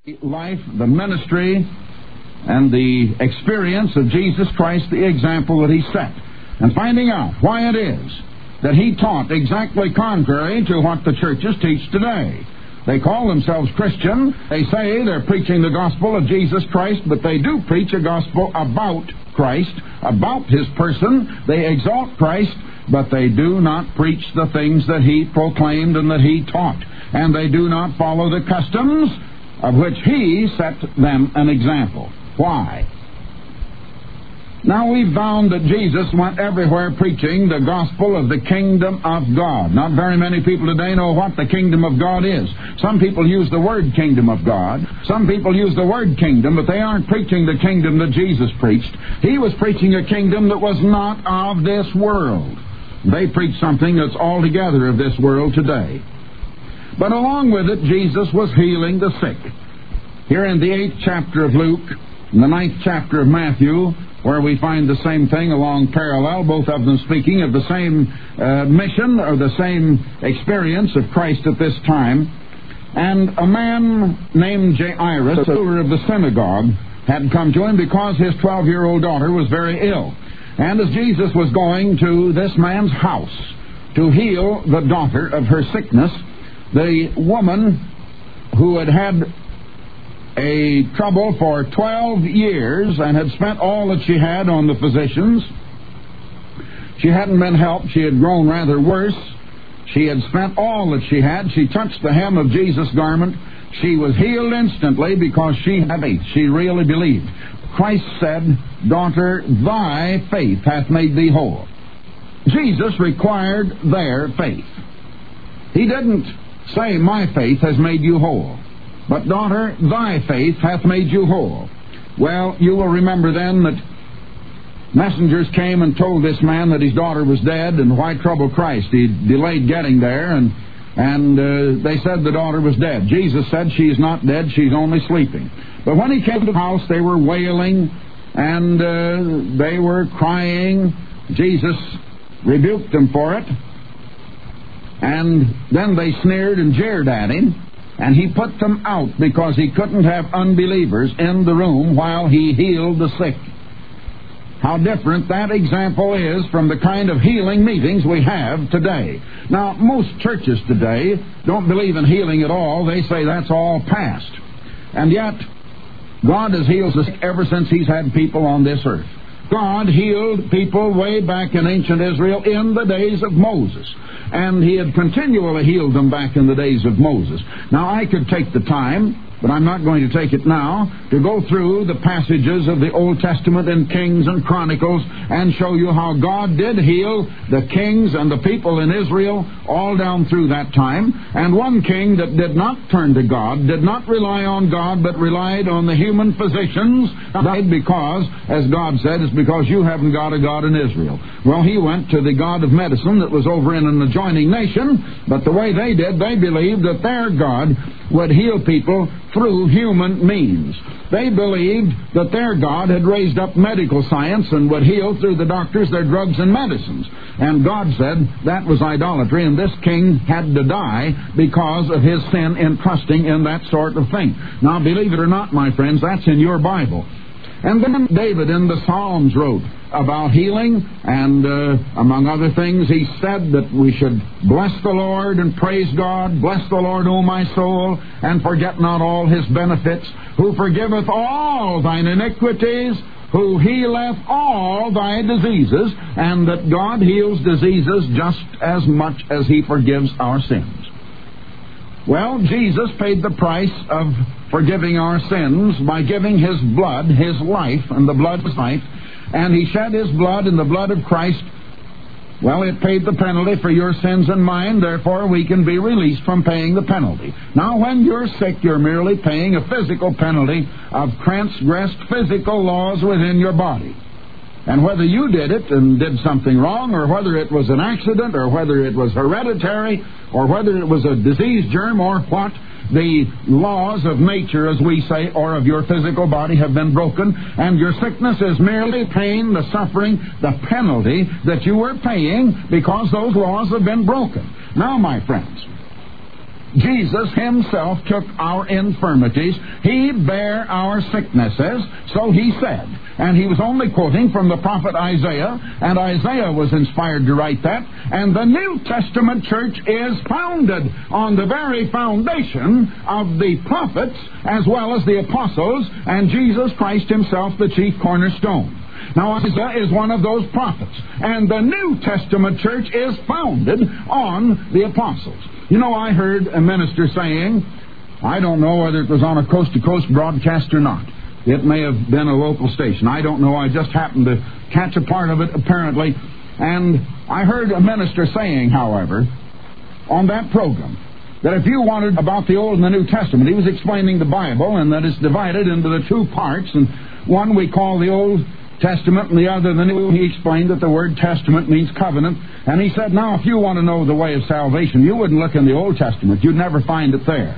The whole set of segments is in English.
life, the ministry, and the experience of Jesus Christ, the example that he set, and finding out why it is that he taught exactly contrary to what the churches teach today. They call themselves Christian. They say they're preaching the gospel of Jesus Christ, but they do preach a gospel about Christ, about his person. They exalt Christ, but they do not preach the things that he proclaimed and that he taught. And they do not follow the customs of which he set them an example. Why? Now, we've found that Jesus went everywhere preaching the gospel of the kingdom of God. Not very many people today know what the kingdom of God is. Some people use the word kingdom of God. Some people use the word kingdom, but they aren't preaching the kingdom that Jesus preached. He was preaching a kingdom that was not of this world. They preach something that's altogether of this world today. But along with it, Jesus was healing the sick. Here in the 8th chapter of Luke, in the 9th chapter of Matthew, where we find the same thing along parallel, both of them speaking of the same mission or the same experience of Christ at this time. And a man named Jairus, a ruler of the synagogue, had come to him because his 12-year-old daughter was very ill. And as Jesus was going to this man's house to heal the daughter of her sickness, the woman who had had a trouble for 12 years and had spent all that she had on the physicians, she hadn't been helped. She had grown rather worse. She had spent all that she had. She touched the hem of Jesus' garment. She was healed instantly because she had faith. She really believed. Christ said, "Daughter, thy faith hath made thee whole." Jesus required their faith. He didn't say, "My faith has made you whole," but, "Daughter, thy faith hath made you whole." Well, you will remember then that messengers came and told this man that his daughter was dead, and why trouble Christ? He delayed getting there, and they said the daughter was dead. Jesus said, "She's not dead, she's only sleeping." But when he came to the house, they were wailing, and they were crying. Jesus rebuked them for it. And then they sneered and jeered at him, and he put them out because he couldn't have unbelievers in the room while he healed the sick. How different that example is from the kind of healing meetings we have today. Now, most churches today don't believe in healing at all. They say that's all past. And yet, God has healed the sick ever since he's had people on this earth. God healed people way back in ancient Israel in the days of Moses. And he had continually healed them back in the days of Moses. Now, I could take the time, but I'm not going to take it now, to go through the passages of the Old Testament in Kings and Chronicles and show you how God did heal the kings and the people in Israel all down through that time. And one king that did not turn to God, did not rely on God, but relied on the human physicians, died because, as God said, it's because you haven't got a God in Israel. Well, he went to the god of medicine that was over in an adjoining nation, but the way they did, they believed that their God would heal people through human means. They believed that their God had raised up medical science and would heal through the doctors their drugs and medicines. And God said that was idolatry, and this king had to die because of his sin in trusting in that sort of thing. Now, believe it or not, my friends, that's in your Bible. And then David in the Psalms wrote about healing, and among other things, he said that we should bless the Lord and praise God. "Bless the Lord, O my soul, and forget not all his benefits, who forgiveth all thine iniquities, who healeth all thy diseases," and that God heals diseases just as much as he forgives our sins. Well, Jesus paid the price of forgiving our sins by giving his blood, his life, and the blood was life. And he shed his blood, and the blood of Christ, well, it paid the penalty for your sins and mine. Therefore, we can be released from paying the penalty. Now, when you're sick, you're merely paying a physical penalty of transgressed physical laws within your body. And whether you did it and did something wrong, or whether it was an accident, or whether it was hereditary, or whether it was a disease germ, or what, the laws of nature, as we say, or of your physical body have been broken, and your sickness is merely pain, the suffering, the penalty that you were paying because those laws have been broken. Now, my friends, Jesus himself took our infirmities. He bare our sicknesses, so he said. And he was only quoting from the prophet Isaiah, and Isaiah was inspired to write that. And the New Testament church is founded on the very foundation of the prophets as well as the apostles, and Jesus Christ himself, the chief cornerstone. Now, Isaiah is one of those prophets, and the New Testament church is founded on the apostles. You know, I heard a minister saying, I don't know whether it was on a coast-to-coast broadcast or not. It may have been a local station. I don't know. I just happened to catch a part of it, apparently. And I heard a minister saying, however, on that program, that if you wanted about the Old and the New Testament, he was explaining the Bible, and that it's divided into the two parts, and one we call the Old Testament and the other the New. He explained that the word testament means covenant, and he said, now, if you want to know the way of salvation, you wouldn't look in the Old Testament. You'd never find it there.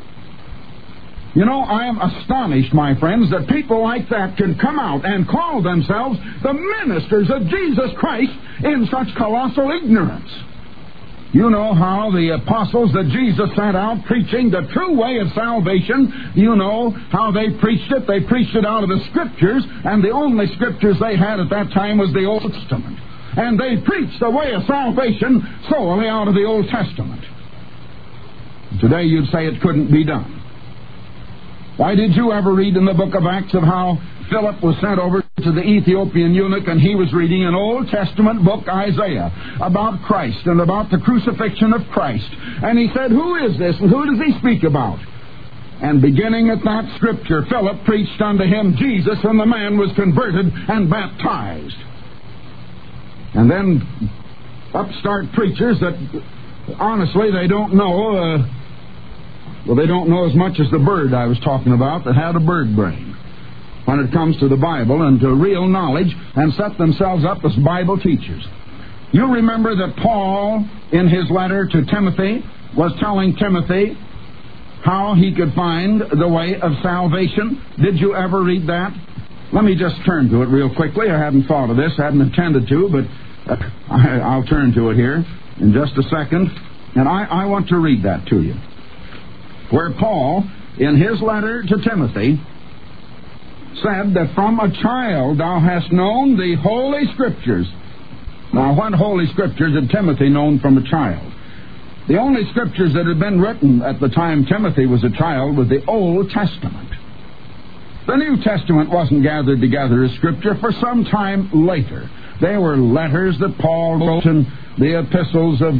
You know, I am astonished, my friends, that people like that can come out and call themselves the ministers of Jesus Christ in such colossal ignorance. You know how the apostles that Jesus sent out preaching the true way of salvation, you know how they preached it. They preached it out of the Scriptures, and the only Scriptures they had at that time was the Old Testament. And they preached the way of salvation solely out of the Old Testament. Today you'd say it couldn't be done. Why, did you ever read in the book of Acts of how Philip was sent over to the Ethiopian eunuch, and he was reading an Old Testament book, Isaiah, about Christ and about the crucifixion of Christ. And he said, who is this and who does he speak about? And beginning at that scripture, Philip preached unto him Jesus, and the man was converted and baptized. And then upstart preachers that, honestly, they don't know... they don't know as much as the bird I was talking about that had a bird brain when it comes to the Bible and to real knowledge, and set themselves up as Bible teachers. You remember that Paul, in his letter to Timothy, was telling Timothy how he could find the way of salvation. Did you ever read that? Let me just turn to it real quickly. I hadn't thought of this, I hadn't intended to, but I'll turn to it here in just a second. And I want to read that to you, where Paul, in his letter to Timothy, said that from a child thou hast known the Holy Scriptures. Now, what Holy Scriptures had Timothy known from a child? The only Scriptures that had been written at the time Timothy was a child was the Old Testament. The New Testament wasn't gathered together as Scripture for some time later. They were letters that Paul wrote, and the epistles of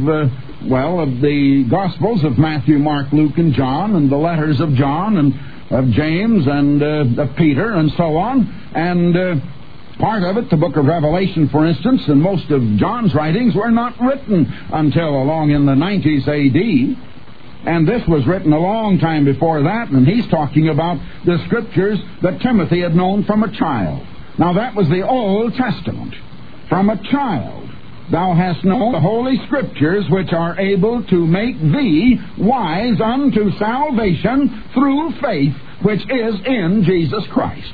the Gospels of Matthew, Mark, Luke, and John, and the letters of John and of James and of Peter, and so on. And part of it, the book of Revelation, for instance, and most of John's writings were not written until along in the 90s A.D., and this was written a long time before that, and he's talking about the Scriptures that Timothy had known from a child. Now, that was the Old Testament. From a child thou hast known the Holy Scriptures, which are able to make thee wise unto salvation through faith, which is in Jesus Christ.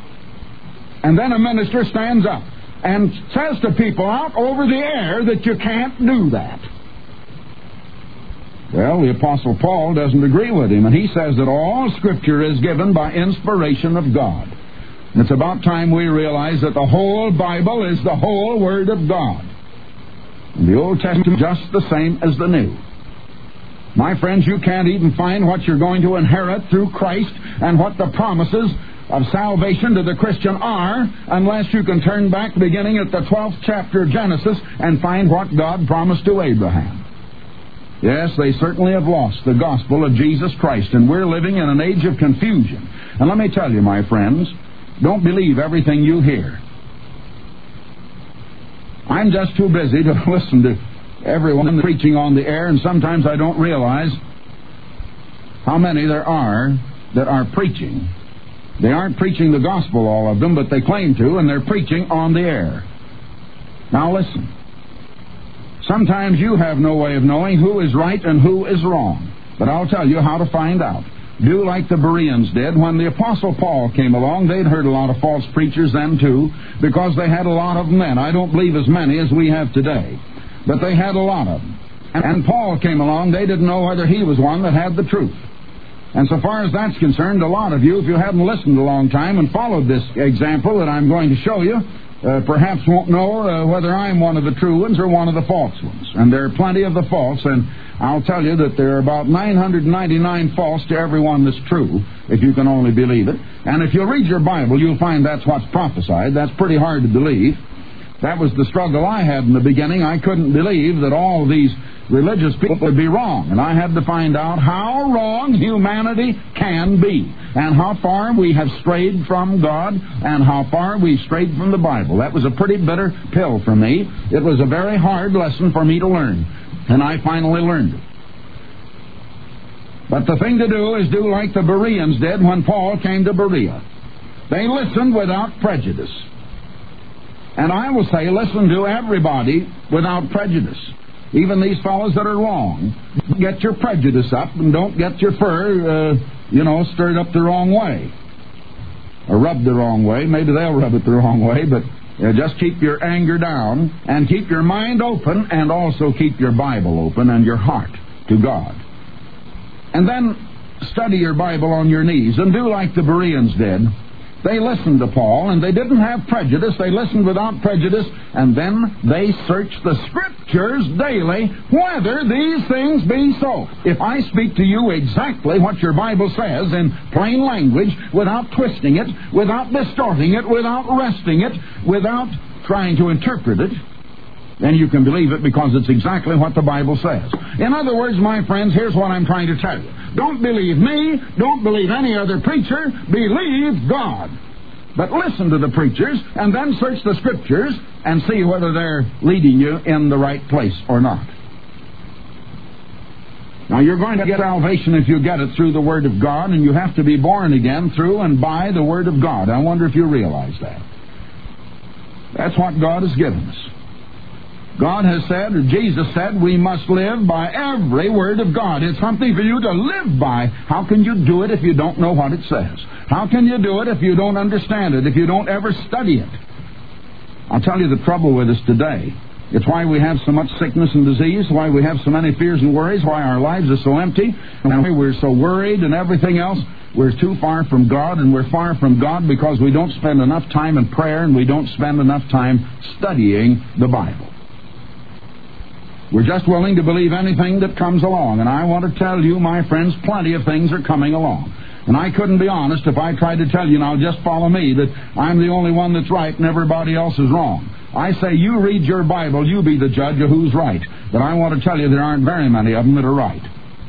And then a minister stands up and says to people out over the air that you can't do that. Well, the Apostle Paul doesn't agree with him, and he says that all Scripture is given by inspiration of God. And it's about time we realize that the whole Bible is the whole Word of God. And the Old Testament just the same as the New. My friends, you can't even find what you're going to inherit through Christ and what the promises of salvation to the Christian are unless you can turn back beginning at the 12th chapter of Genesis and find what God promised to Abraham. Yes, they certainly have lost the gospel of Jesus Christ, and we're living in an age of confusion. And let me tell you, my friends, don't believe everything you hear. I'm just too busy to listen to everyone preaching on the air, and sometimes I don't realize how many there are that are preaching. They aren't preaching the gospel, all of them, but they claim to, and they're preaching on the air. Now listen. Sometimes you have no way of knowing who is right and who is wrong, but I'll tell you how to find out. Do like the Bereans did. When the Apostle Paul came along, they'd heard a lot of false preachers then too, because they had a lot of them then. I don't believe as many as we have today, but they had a lot of them. And Paul came along. They didn't know whether he was one that had the truth. And so far as that's concerned, a lot of you, if you haven't listened a long time and followed this example that I'm going to show you, perhaps won't know whether I'm one of the true ones or one of the false ones. And there are plenty of the false, and I'll tell you that there are about 999 false to every one that's true, if you can only believe it. And if you'll read your Bible, you'll find that's what's prophesied. That's pretty hard to believe. That was the struggle I had in the beginning. I couldn't believe that all these religious people would be wrong. And I had to find out how wrong humanity can be, and how far we have strayed from God, and how far we've strayed from the Bible. That was a pretty bitter pill for me. It was a very hard lesson for me to learn, and I finally learned it. But the thing to do is do like the Bereans did when Paul came to Berea. They listened without prejudice. And I will say, listen to everybody without prejudice. Even these fellows that are wrong. Get your prejudice up and don't get your fur, stirred up the wrong way. Or rubbed the wrong way. Maybe they'll rub it the wrong way, but just keep your anger down and keep your mind open, and also keep your Bible open and your heart to God. And then study your Bible on your knees and do like the Bereans did. They listened to Paul, and they didn't have prejudice. They listened without prejudice, and then they searched the Scriptures daily whether these things be so. If I speak to you exactly what your Bible says in plain language, without twisting it, without distorting it, without wresting it, without trying to interpret it, then you can believe it because it's exactly what the Bible says. In other words, my friends, here's what I'm trying to tell you. Don't believe me. Don't believe any other preacher. Believe God. But listen to the preachers and then search the Scriptures and see whether they're leading you in the right place or not. Now, you're going to get salvation if you get it through the Word of God, and you have to be born again through and by the Word of God. I wonder if you realize that. That's what God has given us. God has said, or Jesus said, we must live by every word of God. It's something for you to live by. How can you do it if you don't know what it says? How can you do it if you don't understand it, if you don't ever study it? I'll tell you the trouble with us today. It's why we have so much sickness and disease, why we have so many fears and worries, why our lives are so empty, and why we're so worried and everything else. We're too far from God, and we're far from God because we don't spend enough time in prayer, and we don't spend enough time studying the Bible. We're just willing to believe anything that comes along. And I want to tell you, my friends, plenty of things are coming along. And I couldn't be honest if I tried to tell you, now just follow me, that I'm the only one that's right and everybody else is wrong. I say, you read your Bible, you be the judge of who's right. But I want to tell you there aren't very many of them that are right.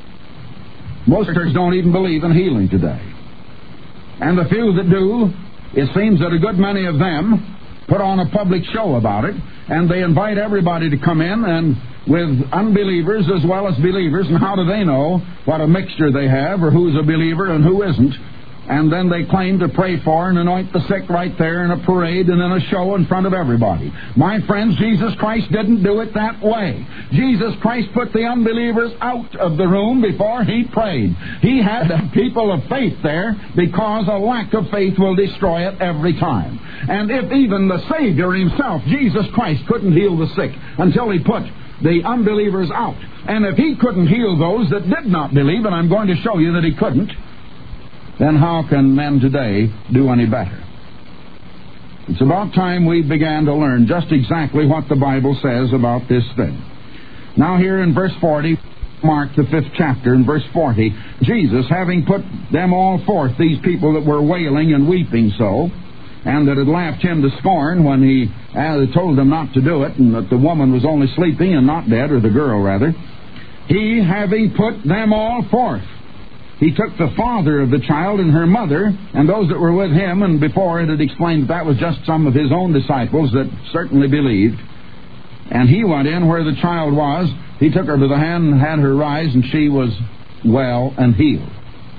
Most churches don't even believe in healing today. And the few that do, it seems that a good many of them put on a public show about it, and they invite everybody to come in, and with unbelievers as well as believers, and how do they know what a mixture they have, or who's a believer and who isn't? And then they claim to pray for and anoint the sick right there in a parade and in a show in front of everybody. My friends, Jesus Christ didn't do it that way. Jesus Christ put the unbelievers out of the room before He prayed. He had the people of faith there because a lack of faith will destroy it every time. And if even the Savior Himself, Jesus Christ, couldn't heal the sick until He put the unbelievers out, and if He couldn't heal those that did not believe, and I'm going to show you that He couldn't, then how can men today do any better? It's about time we began to learn just exactly what the Bible says about this thing. Now here in verse 40, Mark the 5th chapter, in verse 40, Jesus, having put them all forth, these people that were wailing and weeping so, and that had laughed Him to scorn when He told them not to do it, and that the woman was only sleeping and not dead, or the girl rather, He, having put them all forth, He took the father of the child and her mother and those that were with Him, and before it had explained that was just some of His own disciples that certainly believed. And He went in where the child was. He took her by the hand and had her rise, and she was well and healed.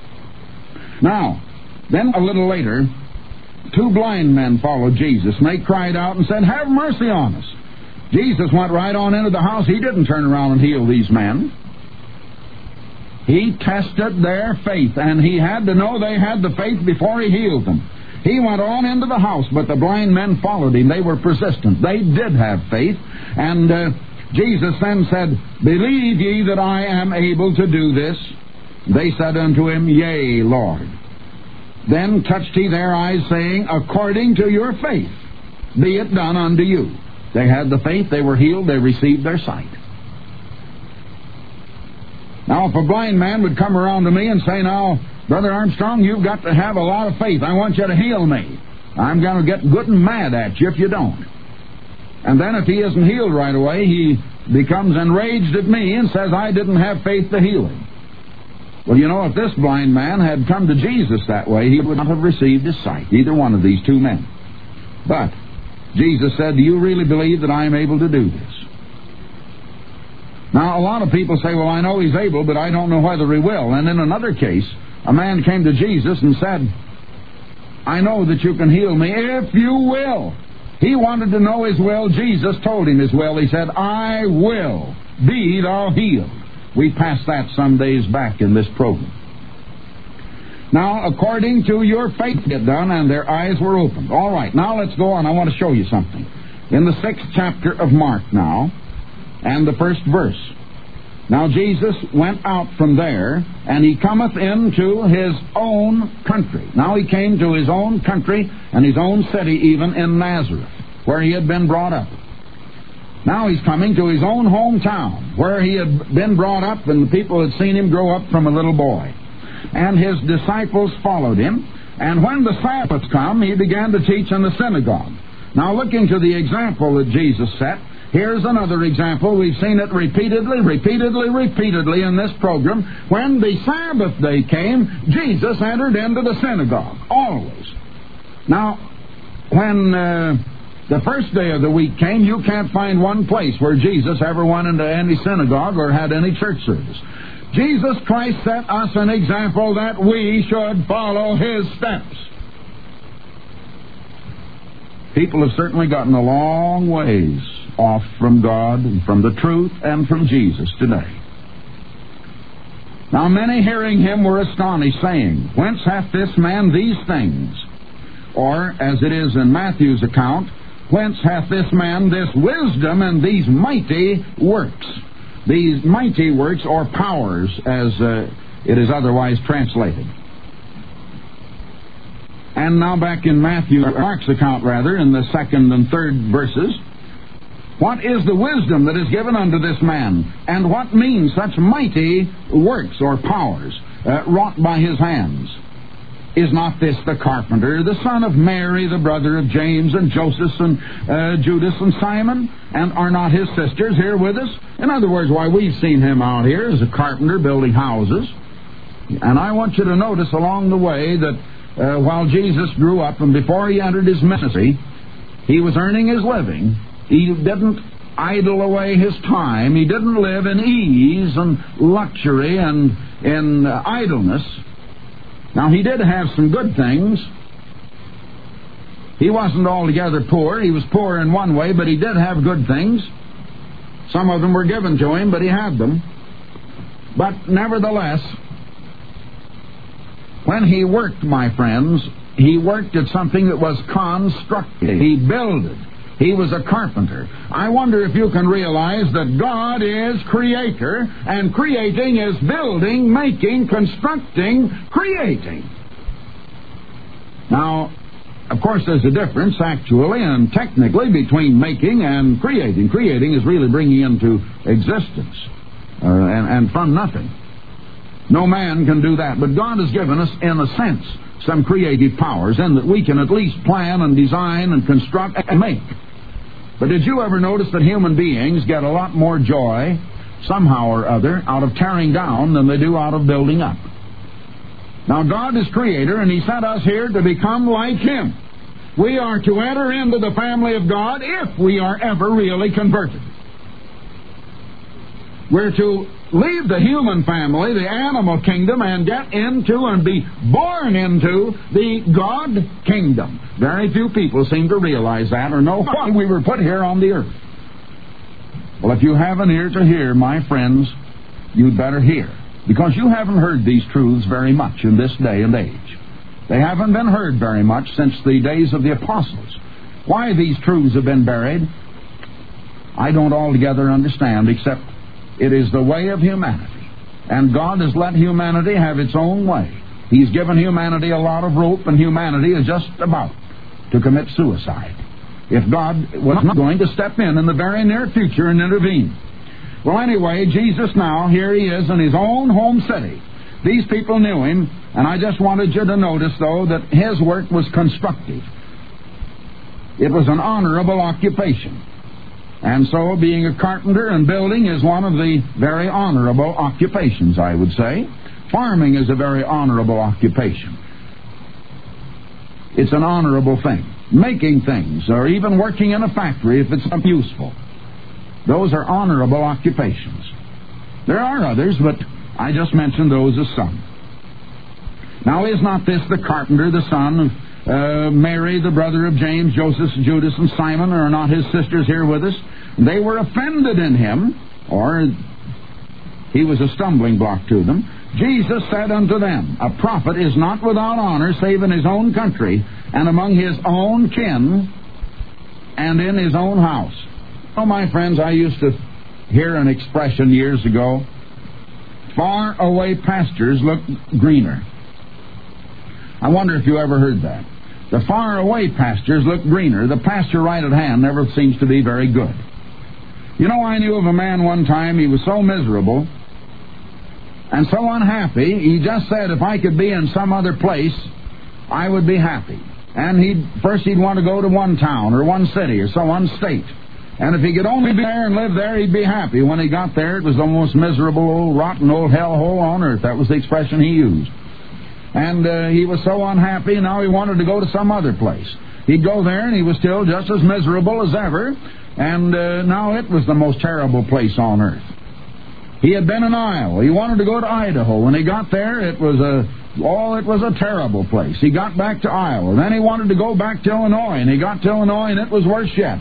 Now, then a little later, 2 blind men followed Jesus, and they cried out and said, "Have mercy on us." Jesus went right on into the house. He didn't turn around and heal these men. He tested their faith, and He had to know they had the faith before He healed them. He went on into the house, but the blind men followed Him. They were persistent. They did have faith, and Jesus then said, Believe ye that I am able to do this? They said unto him, Yea, Lord. Then touched he their eyes, saying, According to your faith, be it done unto you. They had the faith, they were healed, they received their sight. Now, if a blind man would come around to me and say, Now, Brother Armstrong, you've got to have a lot of faith. I want you to heal me. I'm going to get good and mad at you if you don't. And then if he isn't healed right away, he becomes enraged at me and says, I didn't have faith to heal him. Well, you know, if this blind man had come to Jesus that way, he would not have received his sight, either one of these two men. But Jesus said, Do you really believe that I am able to do this? Now, a lot of people say, Well, I know he's able, but I don't know whether he will. And in another case, a man came to Jesus and said, I know that you can heal me if you will. He wanted to know his will. Jesus told him his will. He said, I will. Be thou healed. We passed that some days back in this program. Now, according to your faith get done, and their eyes were opened. All right, now let's go on. I want to show you something. In the 6th chapter of Mark now, and the 1st verse. Now Jesus went out from there, and he cometh into his own country. Now he came to his own country, and his own city even, in Nazareth, where he had been brought up. Now he's coming to his own hometown, where he had been brought up, and the people had seen him grow up from a little boy. And his disciples followed him, and when the Sabbath come, he began to teach in the synagogue. Now looking to the example that Jesus set, here's another example. We've seen it repeatedly in this program. When the Sabbath day came, Jesus entered into the synagogue, always. Now, when the first day of the week came, you can't find one place where Jesus ever went into any synagogue or had any church service. Jesus Christ set us an example that we should follow his steps. People have certainly gotten a long ways off from God and from the truth and from Jesus today. Now many hearing him were astonished, saying, Whence hath this man these things? Or, as it is in Matthew's account, Whence hath this man this wisdom and these mighty works? These mighty works, or powers, as it is otherwise translated. And now back in Mark's account, in the 2nd and 3rd verses, what is the wisdom that is given unto this man? And what means such mighty works or powers wrought by his hands? Is not this the carpenter, the son of Mary, the brother of James and Joseph and Judas and Simon? And are not his sisters here with us? In other words, why, we've seen him out here as a carpenter building houses. And I want you to notice along the way that while Jesus grew up and before he entered his ministry, he was earning his living. He didn't idle away his time. He didn't live in ease and luxury and in idleness. Now, he did have some good things. He wasn't altogether poor. He was poor in one way, but he did have good things. Some of them were given to him, but he had them. But nevertheless, when he worked, my friends, he worked at something that was constructive. He builded. He was a carpenter. I wonder if you can realize that God is creator, and creating is building, making, constructing, creating. Now, of course, there's a difference actually and technically between making and creating. Creating is really bringing into existence and from nothing. No man can do that, but God has given us, in a sense, some creative powers, in that we can at least plan and design and construct and make. But did you ever notice that human beings get a lot more joy, somehow or other, out of tearing down than they do out of building up? Now, God is creator, and he sent us here to become like him. We are to enter into the family of God if we are ever really converted. We're to leave the human family, the animal kingdom, and get into and be born into the God kingdom. Very few people seem to realize that or know why we were put here on the earth. Well, if you have an ear to hear, my friends, you'd better hear. Because you haven't heard these truths very much in this day and age. They haven't been heard very much since the days of the apostles. Why these truths have been buried, I don't altogether understand, except it is the way of humanity. And God has let humanity have its own way. He's given humanity a lot of rope, and humanity is just about to commit suicide if God was not going to step in the very near future and intervene. Well, anyway, Jesus now, here he is in his own home city. These people knew him, and I just wanted you to notice, though, that his work was constructive. It was an honorable occupation. And so being a carpenter and building is one of the very honorable occupations, I would say. Farming is a very honorable occupation. It's an honorable thing. Making things, or even working in a factory if it's useful. Those are honorable occupations. There are others, but I just mentioned those as some. Now, is not this the carpenter, the son of Mary, the brother of James, Joseph, Judas, and Simon? Are not his sisters here with us? They were offended in him, or he was a stumbling block to them. Jesus said unto them, a prophet is not without honor, save in his own country, and among his own kin, and in his own house. Oh, my friends, I used to hear an expression years ago, far away pastures look greener. I wonder if you ever heard that. The far away pastures look greener. The pasture right at hand never seems to be very good. You know, I knew of a man one time, he was so miserable and so unhappy, he just said, if I could be in some other place, I would be happy. And he'd want to go to one town or one city or one state. And if he could only be there and live there, he'd be happy. When he got there, it was the most miserable, old, rotten, old hellhole on earth. That was the expression he used. And he was so unhappy, now he wanted to go to some other place. He'd go there, and he was still just as miserable as ever. And now it was the most terrible place on earth. He had been in Iowa. He wanted to go to Idaho. When he got there, it was a terrible place. He got back to Iowa. Then he wanted to go back to Illinois, and he got to Illinois, and it was worse yet.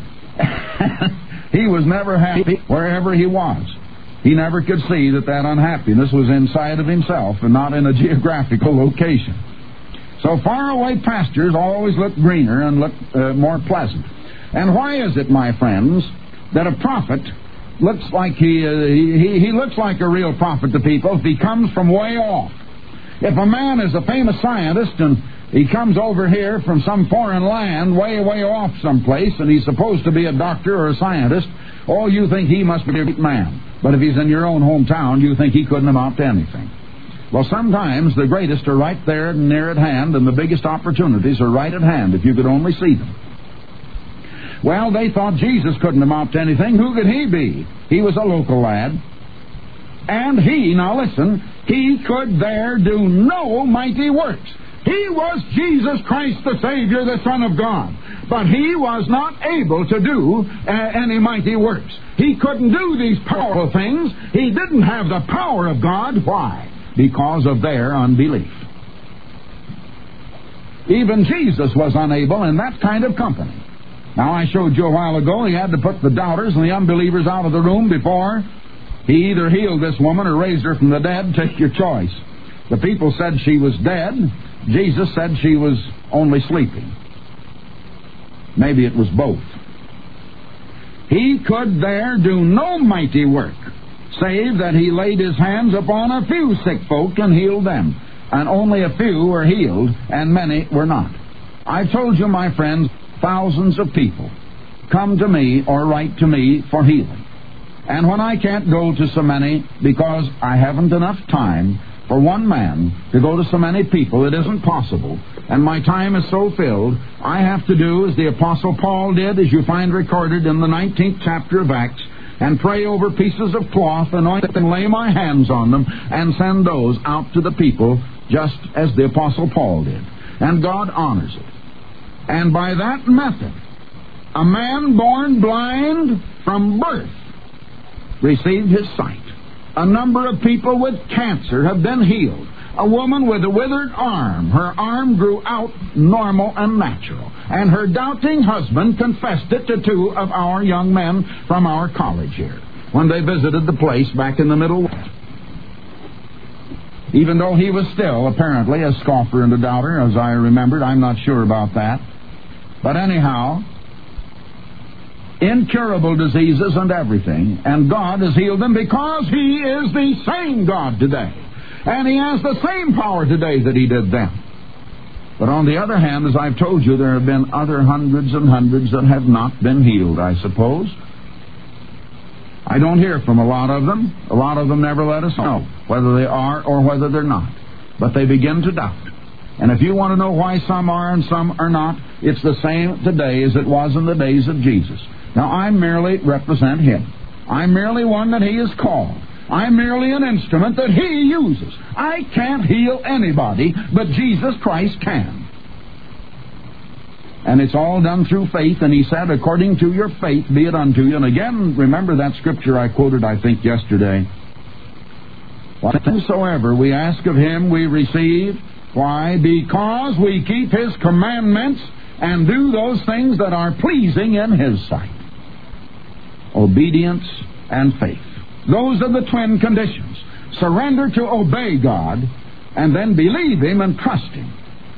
He was never happy wherever he was. He never could see that unhappiness was inside of himself and not in a geographical location. So faraway pastures always look greener and look more pleasant. And why is it, my friends, that a prophet looks like he looks like a real prophet to people if he comes from way off? If a man is a famous scientist and he comes over here from some foreign land way off someplace, and he's supposed to be a doctor or a scientist, oh, you think he must be a great man. But if he's in your own hometown, you think he couldn't amount to anything. Well, sometimes the greatest are right there and near at hand, and the biggest opportunities are right at hand if you could only see them. Well, they thought Jesus couldn't amount to anything. Who could he be? He was a local lad. And now listen, he could there do no mighty works. He was Jesus Christ the Savior, the Son of God. But he was not able to do any mighty works. He couldn't do these powerful things. He didn't have the power of God. Why? Because of their unbelief. Even Jesus was unable in that kind of company. Now, I showed you a while ago he had to put the doubters and the unbelievers out of the room before he either healed this woman or raised her from the dead. Take your choice. The people said she was dead. Jesus said she was only sleeping. Maybe it was both. He could there do no mighty work, save that he laid his hands upon a few sick folk and healed them. And only a few were healed, and many were not. I told you, my friends, thousands of people come to me or write to me for healing. And when I can't go to so many because I haven't enough time for one man to go to so many people, it isn't possible. And my time is so filled, I have to do as the Apostle Paul did, as you find recorded in the 19th chapter of Acts, and pray over pieces of cloth, anoint them, and lay my hands on them, and send those out to the people, just as the Apostle Paul did. And God honors it. And by that method, a man born blind from birth received his sight. A number of people with cancer have been healed. A woman with a withered arm, her arm grew out normal and natural. And her doubting husband confessed it to two of our young men from our college here when they visited the place back in the Middle West. Even though he was still apparently a scoffer and a doubter, as I remembered, I'm not sure about that. But anyhow, incurable diseases and everything, and God has healed them because He is the same God today. And He has the same power today that He did then. But on the other hand, as I've told you, there have been other hundreds and hundreds that have not been healed, I suppose. I don't hear from a lot of them. A lot of them never let us know whether they are or whether they're not. But they begin to doubt. And if you want to know why some are and some are not, it's the same today as it was in the days of Jesus. Now, I merely represent Him. I'm merely one that He has called. I'm merely an instrument that He uses. I can't heal anybody, but Jesus Christ can. And it's all done through faith, and He said, according to your faith be it unto you. And again, remember that scripture I quoted, I think, yesterday. Whatsoever we ask of Him, we receive. Why? Because we keep His commandments and do those things that are pleasing in His sight. Obedience and faith. Those are the twin conditions. Surrender to obey God, and then believe Him and trust Him.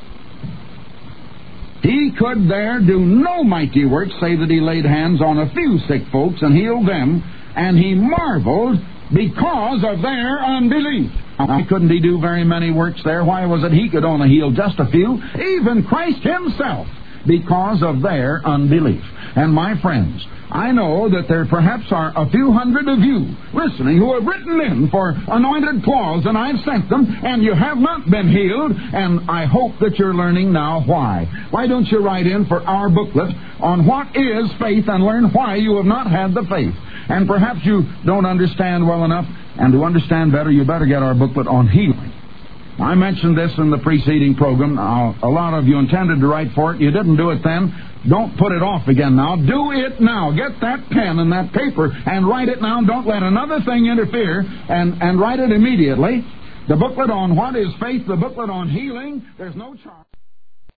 He could there do no mighty works, save that He laid hands on a few sick folks and healed them, and He marveled because of their unbelief. Now, couldn't He do very many works there? Why was it He could only heal just a few? Even Christ Himself, because of their unbelief. And my friends, I know that there perhaps are a few hundred of you listening who have written in for anointed cloths, and I've sent them, and you have not been healed, and I hope that you're learning now why. Why don't you write in for our booklet on what is faith and learn why you have not had the faith? And perhaps you don't understand well enough, and to understand better, you better get our booklet on healing. I mentioned this in the preceding program. A lot of you intended to write for it. You didn't do it then. Don't put it off again now. Do it now. Get that pen and that paper and write it now. Don't let another thing interfere, and write it immediately. The booklet on what is faith, the booklet on healing, there's no charge.